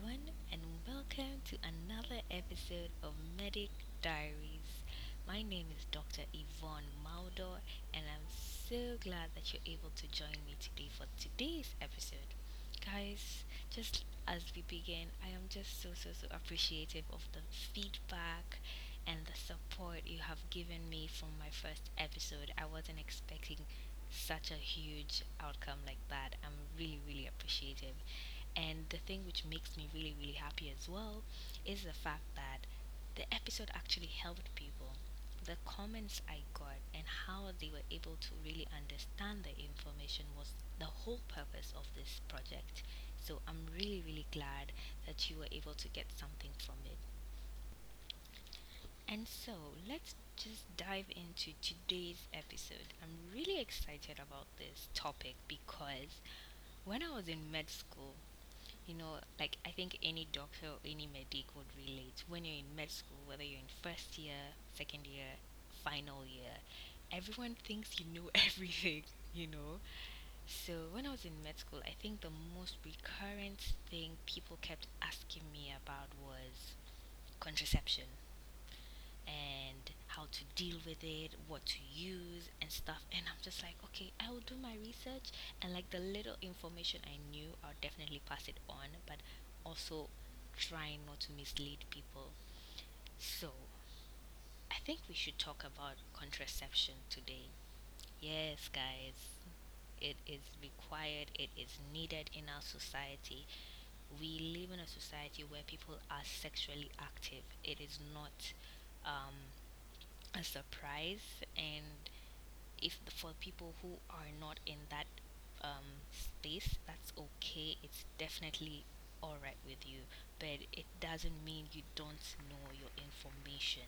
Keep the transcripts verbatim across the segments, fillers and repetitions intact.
everyone, and welcome to another episode of Medic Diaries. My name is doctor Yvonne Maudor, and I'm so glad that you're able to join me today for today's episode. Guys, just as we begin, I am just so, so, so appreciative of the feedback and the support you have given me from my first episode. I wasn't expecting such a huge outcome like that. I'm really, really appreciative. And the thing which makes me really, really happy as well is the fact that the episode actually helped people. The comments I got and how they were able to really understand the information was the whole purpose of this project. So I'm really, really glad that you were able to get something from it. And so let's just dive into today's episode. I'm really excited about this topic because when I was in med school, you know, like I think any doctor or any medic would relate. When you're in med school, whether you're in first year, second year, final year, everyone thinks you know everything, you know. So when I was in med school, I think the most recurrent thing people kept asking me about was contraception and how to deal with it, what to use and stuff. And I'm just like, okay, I will do my research and like the little information I knew, I'll definitely pass it on, but also trying not to mislead people. So I think we should talk about contraception today. Yes, guys, it is required, it is needed in our society. We live in a society where people are sexually active. It is not um, a surprise, and if for people who are not in that um, space, that's okay. It's definitely all right with you, but it doesn't mean you don't know your information.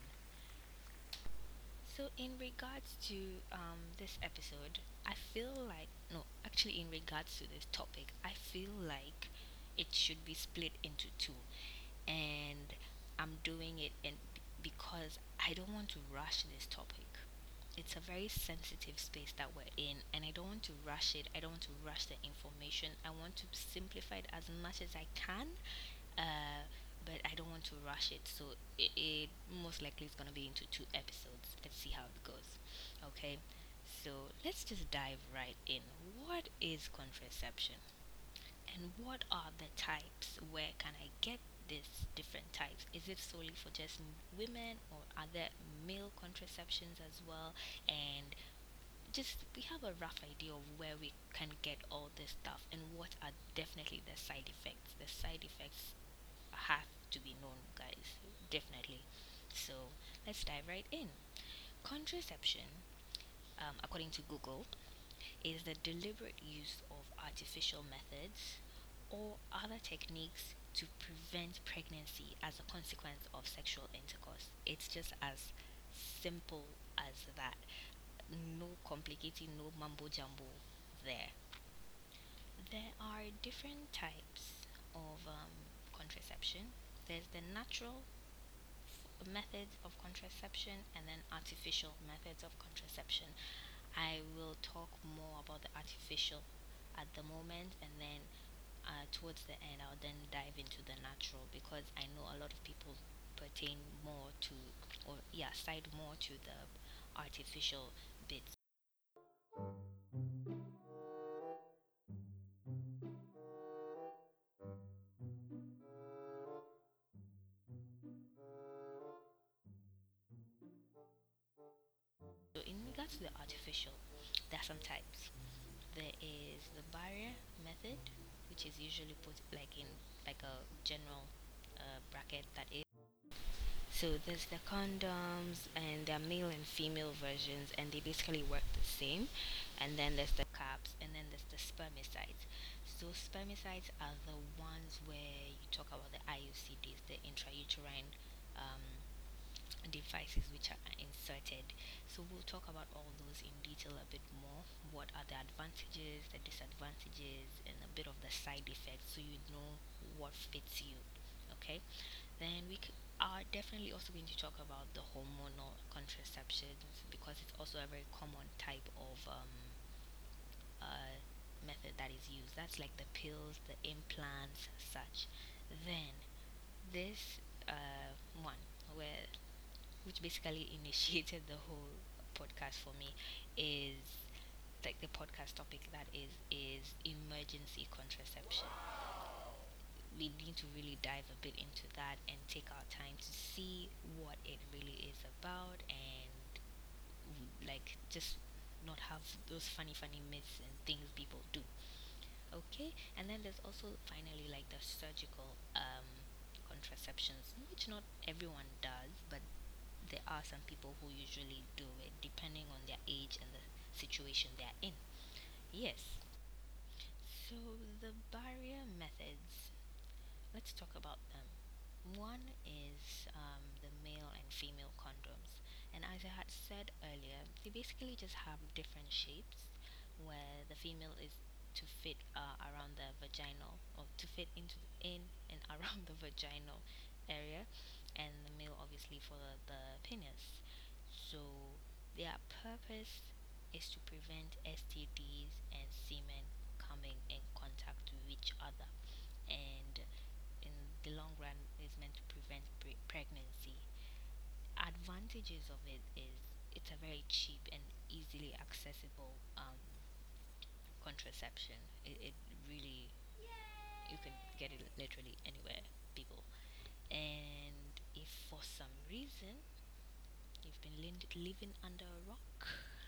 So in regards to um, this episode, I feel like no, actually in regards to this topic, I feel like it should be split into two, and I'm doing it in because I don't want to rush this topic. It's a very sensitive space that we're in, and I don't want to rush it. I don't want to rush the information. I want to simplify it as much as I can, uh, but I don't want to rush it. So it, it most likely is going to be into two episodes. Let's see how it goes. Okay, so let's just dive right in. What is contraception? And what are the types? Where can I get these different types? Is it solely for just women, or are there male contraceptions as well? And just we have a rough idea of where we can get all this stuff and what are definitely the side effects. The side effects have to be known, guys, definitely. So let's dive right in. Contraception, um, according to Google, is the deliberate use of artificial methods or other techniques to prevent pregnancy as a consequence of sexual intercourse. It's just as simple as that. No complicating, no mumbo jumbo there. There are different types of um, contraception. There's the natural f- methods of contraception and then artificial methods of contraception. I will talk more about the artificial at the moment, and then uh, towards the end, I'll then dive into the natural because I know a lot of people pertain more to, or yeah, side more to the artificial bits. So, in regards to the artificial, there are some types. There is the barrier method, which is usually put like in like a general uh, bracket that is. So there's the condoms, and there are male and female versions, and they basically work the same. And then there's the caps, and then there's the spermicides. So spermicides are the ones where you talk about the I U C Ds, the intrauterine um, devices which are inserted. So we'll talk about all those in detail a bit more. What are the advantages, the disadvantages, and a bit of the side effects so you know what fits you. Okay? Then we c- are definitely also going to talk about the hormonal contraceptions because it's also a very common type of um, uh, method that is used. That's like the pills, the implants, such. Then this uh, one, where which basically initiated the whole podcast for me, is like the podcast topic that is is emergency contraception. We need to really dive a bit into that and take our time to see what it really is about, and like just not have those funny funny myths and things people do. Okay, and then there's also finally like the surgical um contraceptions, which not everyone does, but there are some people who usually do it depending on their age and the situation they're in. Yes. So the barrier methods, let's talk about them. One is um, the male and female condoms. And as I had said earlier, they basically just have different shapes where the female is to fit uh, around the vaginal, or to fit into in and around the vaginal area, and the male obviously for the, the penis. So their purpose is to prevent S T Ds and semen coming in contact with each other, and in the long run is meant to prevent pre- pregnancy. Advantages of it is it's a very cheap and easily accessible um, contraception. It, it really, you can get it literally anywhere, people. And if for some reason you've been lin- living under a rock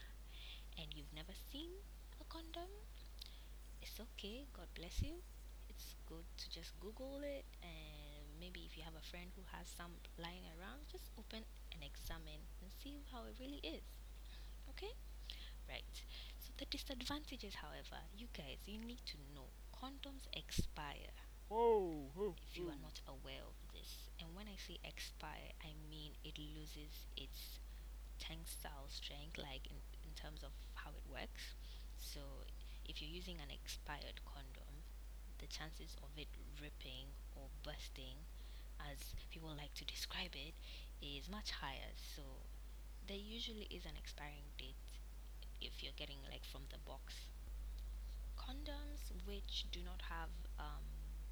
and you've never seen a condom, it's okay. God bless you. It's good to just Google it, and maybe if you have a friend who has some lying around, just open and examine and see how it really is. Okay? Right. So the disadvantages, however, you guys, you need to know condoms expire Whoa, whoa, if you whoa. are not aware of this. And when I say expire, I mean it loses its tensile strength, like in, in terms of how it works. So if you're using an expired condom, the chances of it ripping or busting, as people like to describe it, is much higher. So there usually is an expiring date if you're getting like from the box. Condoms which do not have um,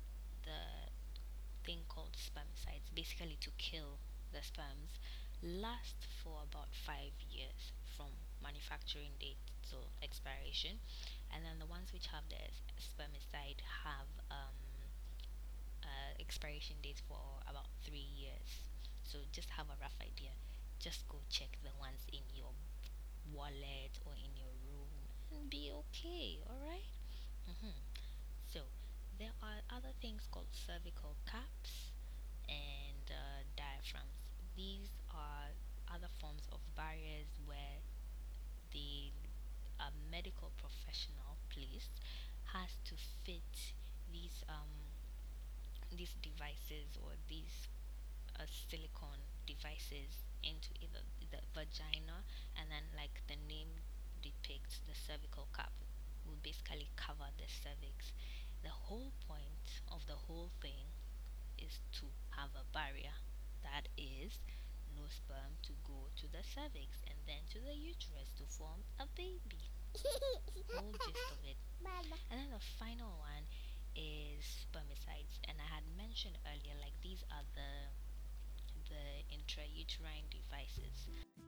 the thing called spermicides, basically to kill the sperms, last for about five years from manufacturing date to expiration, and then the ones which have the spermicide have um, uh, expiration date for about three years. So just have a rough idea. Just go check the ones in your wallet or in your room and be okay. All right. Mm-hmm. So there are other things called cervical caps and uh, diaphragms. These are other forms of barriers where the a medical professional, please, has to fit these um these devices or these uh, silicone devices into either the vagina, and then like the name depicts, the cervical cap will basically cover the cervix. The whole point of the whole thing is to have a barrier that is no sperm to go to the cervix and then to the uterus to form a baby. Whole gist of it. And then the final one is spermicides. And I had mentioned earlier, like these are the the intrauterine devices.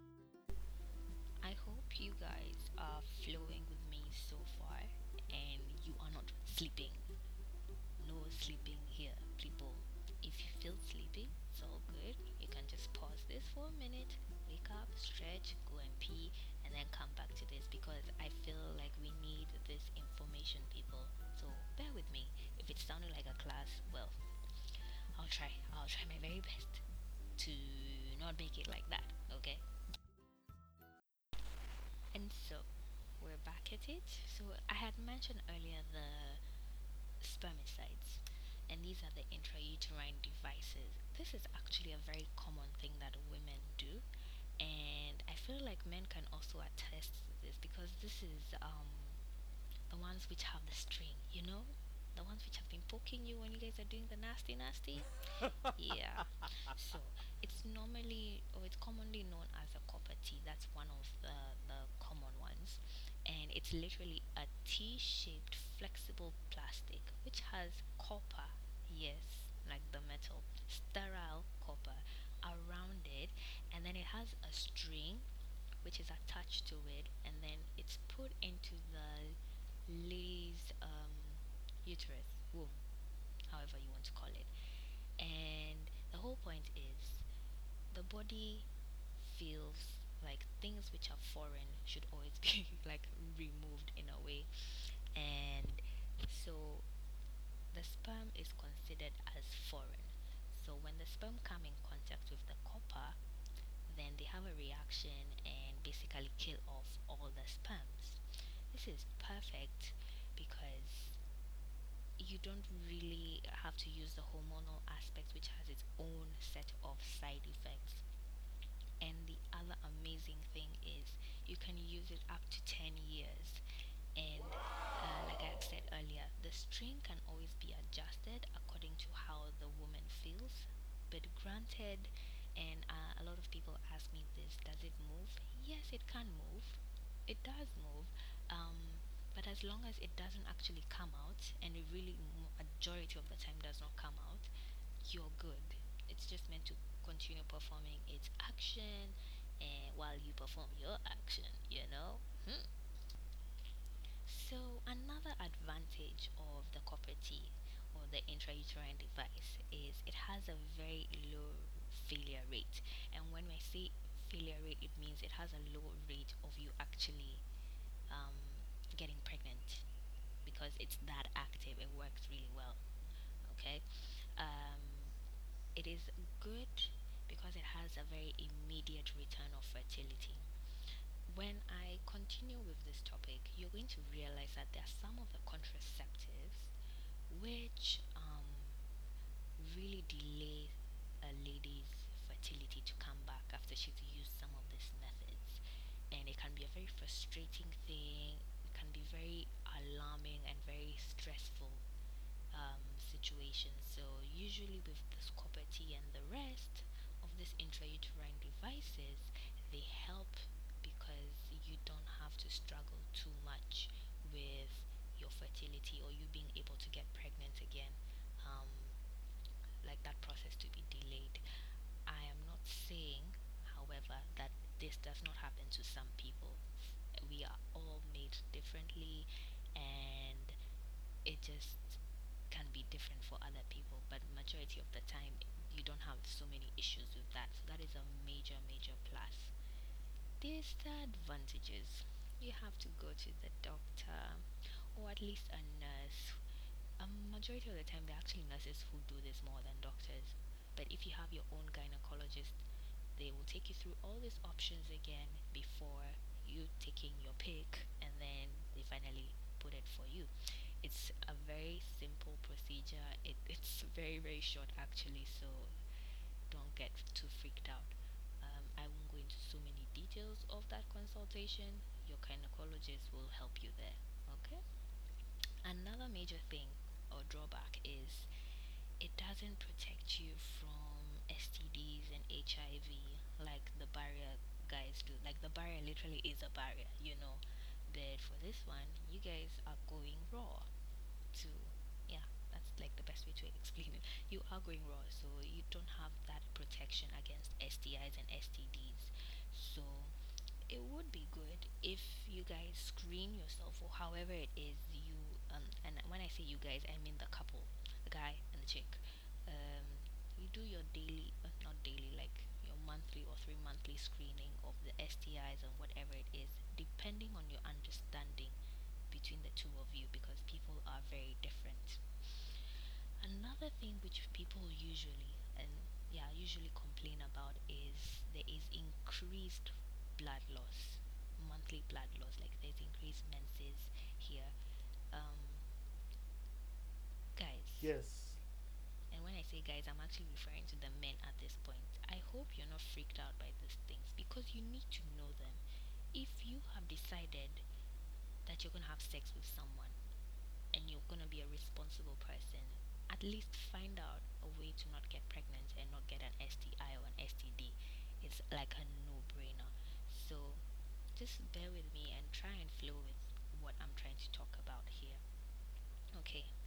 I hope you guys are flowing with me so far and you are not sleeping. No sleeping here, people. If you feel sleepy, it's all good. You can just pause this for a minute, wake up, stretch, go and pee, and then come back to this because I feel like we need this information, people. So bear with me. If it's sounding like a class, well, I'll try. I'll try my very best to not make it like that, okay? And so, we're back at it. So, I had mentioned earlier the spermicides, and these are the intrauterine devices. This is actually a very common thing that women do, and I feel like men can also attest to this because this is um, the ones which have the string, you know, the ones which have been poking you when you guys are doing the nasty, nasty. Yeah. So it's normally, or it's commonly known as a copper T. That's one of the the common ones, and it's literally a T-shaped flexible plastic which has copper. Yes. like the metal, sterile copper around it, and then it has a string which is attached to it, and then it's put into the lady's um, uterus, womb, however you want to call it. And the whole point is the body feels like things which are foreign should always be like removed in a way. And so the sperm is considered as foreign. So when the sperm come in contact with the copper, then they have a reaction and basically kill off all the sperms. This is perfect because you don't really have to use the hormonal aspect, which has its own set of side effects. And the other amazing thing is you can use it up to ten years. And uh, like I said earlier, the string can always be adjusted according to how the woman feels. But granted, and uh, a lot of people ask me this, does it move? Yes, it can move. It does move. Um, but as long as it doesn't actually come out, and it really majority of the time does not come out, you're good. It's just meant to continue performing its action, and while you perform your action, you know. Hmm. So another advantage of the copper T or the intrauterine device is it has a very low failure rate. And when I say failure rate, it means it has a low rate of you actually um, getting pregnant because it's that active. It works really well. Okay. Um, it is good because it has a very immediate return of fertility. When I continue with this topic, you're going to realize that there are some of the contraceptives which um, really delay a lady's fertility to come back after she's used some of these methods. And it can be a very frustrating thing, it can be very alarming and very stressful um, situations. So, usually, with the copper T and the rest of these intrauterine devices, they help because you don't have to struggle too much with your fertility or you being able to get pregnant again. Um, like that process to be delayed. I am not saying, however, that this does not happen to some people. We are all made differently, and it just can be different for other people, but majority of the time you don't have so many issues with that. So that is a major major plus. Disadvantages: you have to go to the doctor or at least a nurse. A majority of the time they're actually nurses who do this more than doctors. But if you have your own gynecologist, they will take you through all these options again before you taking your pick, and then they finally put it for you. It's a very simple procedure. It, it's very very short actually, so don't get too freaked out. Um, I won't go into so many details of that consultation. Your gynecologist will help you there. Okay. Another major thing or drawback is it doesn't protect you from S T Ds and H I V like the barrier guys do. Like the barrier literally is a barrier, you know. But for this one, you guys are going raw to, yeah, that's like the best way to explain it. You are going raw, so you don't have that protection against S T Is and S T Ds. So it would be good if you guys screen yourself or however it is you um and when I say you guys I mean the couple, the guy and the chick. um you do your daily, uh, not daily, like your monthly or three monthly screening of the S T Is and whatever it is, depending on your understanding between the two of you, because people are very different. Another thing which people usually and yeah usually complain about is there is increased blood loss, monthly blood loss. Like there's increased menses here, um, guys. Yes. And when I say guys, I'm actually referring to the men at this point. I hope you're not freaked out by these things because you need to know them. If you have decided that you're gonna have sex with someone and you're gonna be a responsible person, at least find out a way to not get pregnant and not get an S T I or an S T D. It's like a no brainer. So just bear with me and try and flow with what I'm trying to talk about here. Okay,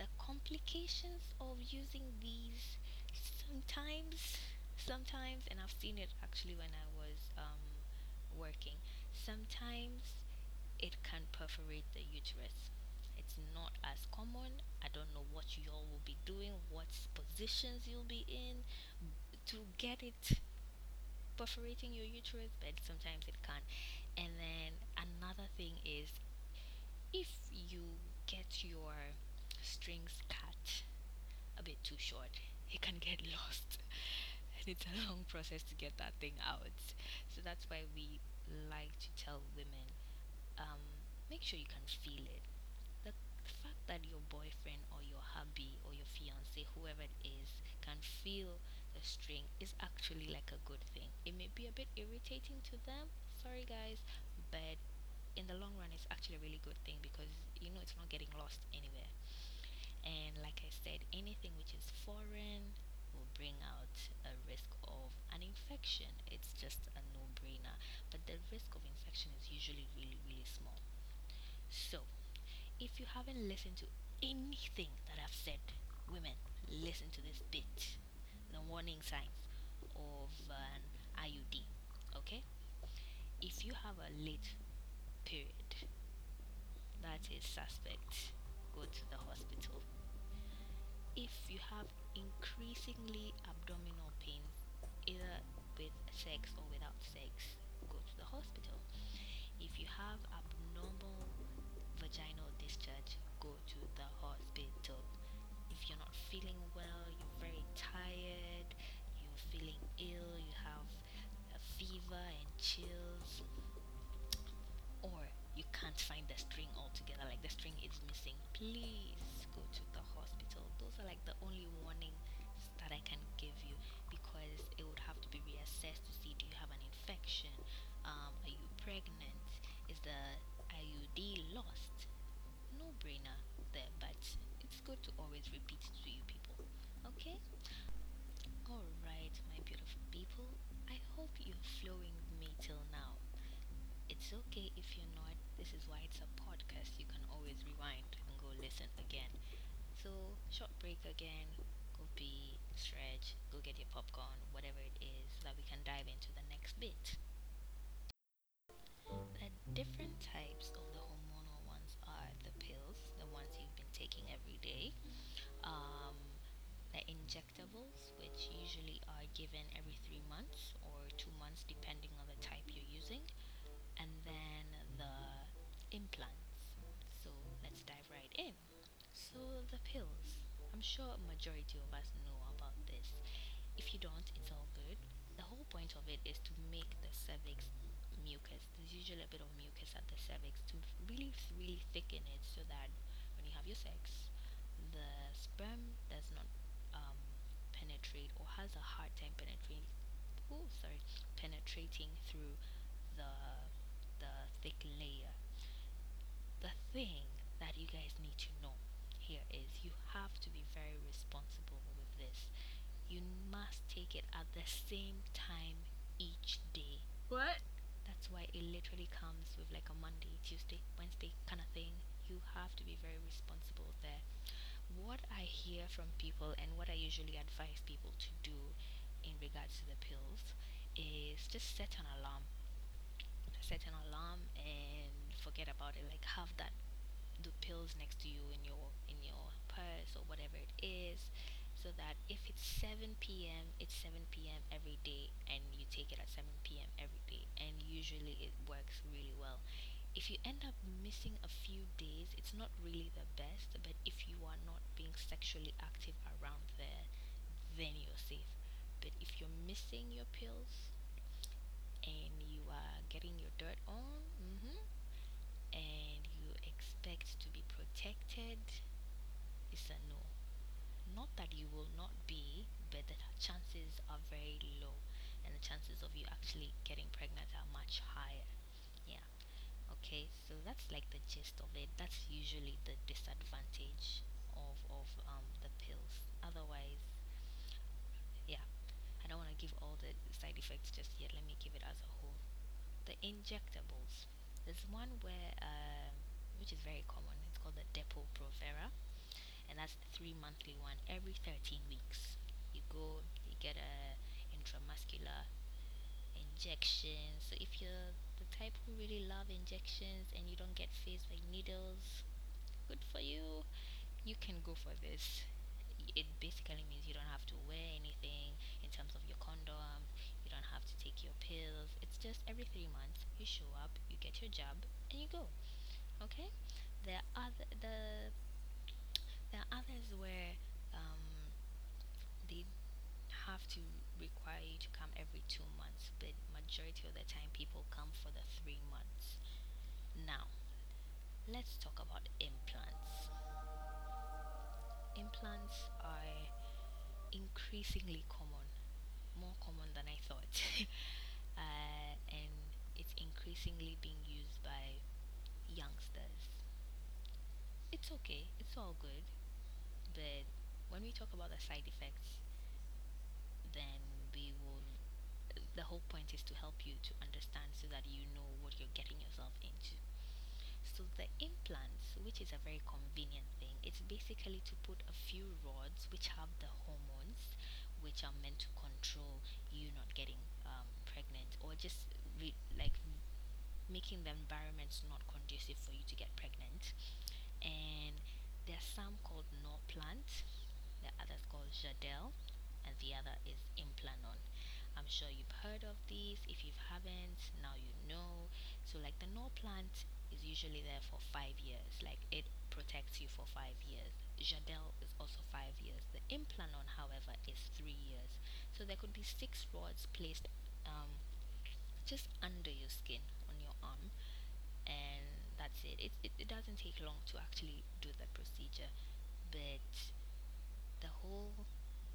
the complications of using these sometimes, sometimes, and I've seen it actually when I was um, working, sometimes it can perforate the uterus. It's not as common. I don't know what you all will be doing, what positions you'll be in to get it perforating your uterus, but sometimes it can. And then another thing is if you get your strings cut a bit too short, it can get lost. And it's a long process to get that thing out. So that's why we like to tell women um, make sure you can feel it. The fact that your boyfriend or your hubby or your fiance, whoever it is, can feel the string is actually like a good thing. It may be a bit irritating to them, sorry guys, but in the long run, it's actually a really good thing because you know it's not getting lost anywhere. And like I said, anything which is foreign will bring out a risk of an infection. It's just a no brainer. But the risk of infection is usually really, really small. So, if you haven't listened to anything that I've said, women, listen to this bit. The warning signs of an I U D. Okay? If you have a late period, that is suspect. Go to the hospital. If you have increasingly abdominal pains, either with sex or without sex, go to the hospital. If you have abnormal vaginal discharge, go to the hospital. If you're not feeling well, you're very tired, you're feeling ill, you have a fever and chills, or you can't find the string altogether, like the string is missing, please go to the hospital. Those are like the only warnings that I can give you because it would have to be reassessed to see do you have an infection, um, are you pregnant, is the I U D lost? No brainer there, but it's good to always repeat to you people. Okay? Alright, my beautiful people. I hope you're flowing with me till now. It's okay if you're not. This is why it's a podcast. You can always rewind and go listen again. So, short break again. Go pee, stretch, go get your popcorn, whatever it is, so that we can dive into the next bit. The different types of the hormonal ones are the pills, the ones you've been taking every day, um, the injectables, which usually are given every three months or two months, depending on the type you're using, and then the implants. So let's dive right in. So the pills. I'm sure a majority of us know about this. If you don't, it's all good. The whole point of it is to make the cervix mucus. There's usually a bit of mucus at the cervix to really, really thicken it so that when you have your sex, the sperm does not um, penetrate or has a hard time penetrating. Oh, sorry, penetrating through the the thick layer. The thing that you guys need to know here is you have to be very responsible with this. You must take it at the same time each day. What? That's why it literally comes with like a Monday, Tuesday, Wednesday kind of thing. You have to be very responsible there. What I hear from people and what I usually advise people to do in regards to the pills is just set an alarm. Set an alarm and forget about it. Like have that the pills next to you in your in your purse or whatever it is so that if it's seven p.m. it's seven p.m. every day and you take it at seven p.m. every day, and usually it works really well. If you end up missing a few days, it's not really the best, but if you are not being sexually active around there, then you're safe. But if you're missing your pills and you are getting your dirt on, mm-hmm, and you expect to be protected, it's a no. Not that you will not be, but the chances are very low, and the chances of you actually getting pregnant are much higher. Yeah. Okay, so that's like the gist of it. That's usually the disadvantage of of um the pills. Otherwise, yeah, I don't want to give all the side effects just yet. Let me give it as a whole. The injectables. There's one where um which is very common. It's called the Depo Provera, and that's the three monthly one every thirteen weeks. You go, you get a intramuscular injection. So if you're the type who really love injections and you don't get phased by needles, good for you. You can go for this. It basically means you don't have to wear anything in terms of your condom. You don't have to take your pills. It's just every three months you show up, you get your jab, and you go. Okay. There are other the there are others where um, they have to require you to come every two months, but majority of the time people come for the three months. Now, let's talk about implants. Implants are increasingly common, more common than I thought, uh, and it's increasingly being used by youngsters. It's okay, it's all good, but when we talk about the side effects, then we will the whole point is to help you to understand so that you know what you're getting yourself into. So the implants, which is a very convenient thing, it's basically to put a few rods which have the hormones which are meant to control you not getting um, pregnant or just re- like making the environments not conducive for you to get pregnant. And there's some called Norplant, the other's called Jadel, and the other is Implanon. I'm sure you've heard of these. If you haven't, now you know. So, like the Norplant is usually there for five years, like it protects you for five years. Jadel is also five years. The Implanon, however, is three years. So, there could be six rods placed um, just under your skin on your arm, and that's it. It, it. it doesn't take long to actually do the procedure, but the whole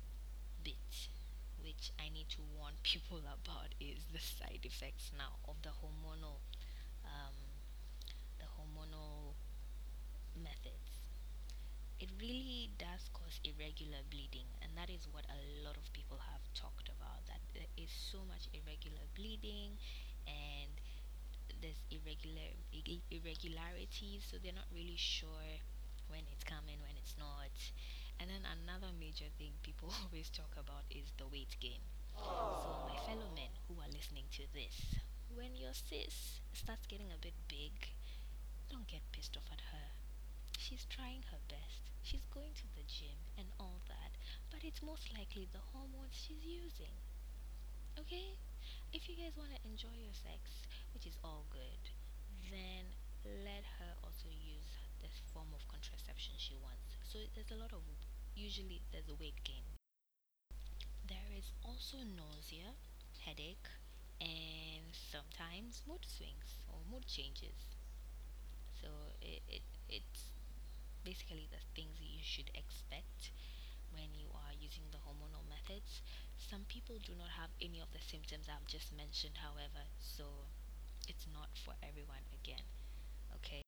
bit which I need to warn people about is the side effects now of the hormonal um, the hormonal methods. It really does cause irregular bleeding, and that is what a lot of people have talked about. That there is so much irregular bleeding, and there's irregular irregularities, so they're not really sure when it's coming, when it's not. And then another major thing people always talk about is the weight gain. So, my fellow men who are listening to this, when your sis starts getting a bit big, don't get pissed off at her. She's trying her best. She's going to the gym and all that, but it's most likely the hormones she's using. Okay? If you guys want to enjoy your sex, which is all good, then let her also use this form of contraception she wants. So there's a lot of, usually there's a weight gain. There is also nausea, headache, and sometimes mood swings or mood changes. So it, it it's basically the things you should expect when you are using the hormonal methods. Some people do not have any of the symptoms I've just mentioned, however, so it's not for everyone again. Okay.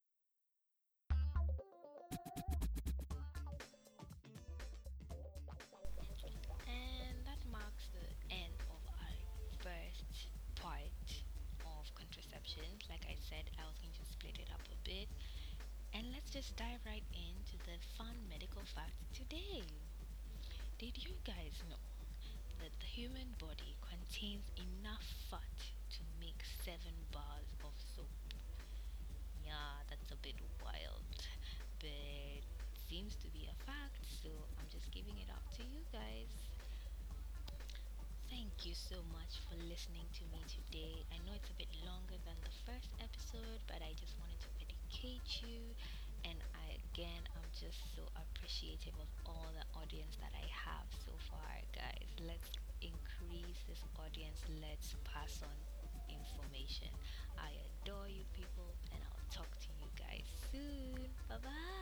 And that marks the end of our first part of contraception. Like I said, I was going to split it up a bit. And let's just dive right into the fun medical facts today. Did you guys know that the human body contains enough fat to make seven bars of soap? Yeah, that's a bit wild, but seems to be a fact, so I'm just giving it up to you guys. Thank you so much for listening to me today. I know it's a bit longer than the first episode, but I just wanted to educate you. And I again, I'm just so appreciative of all the audience that I have so far, guys. Let's increase this audience. Let's pass on information. I adore you people, and I'll talk to you guys soon. Bye bye.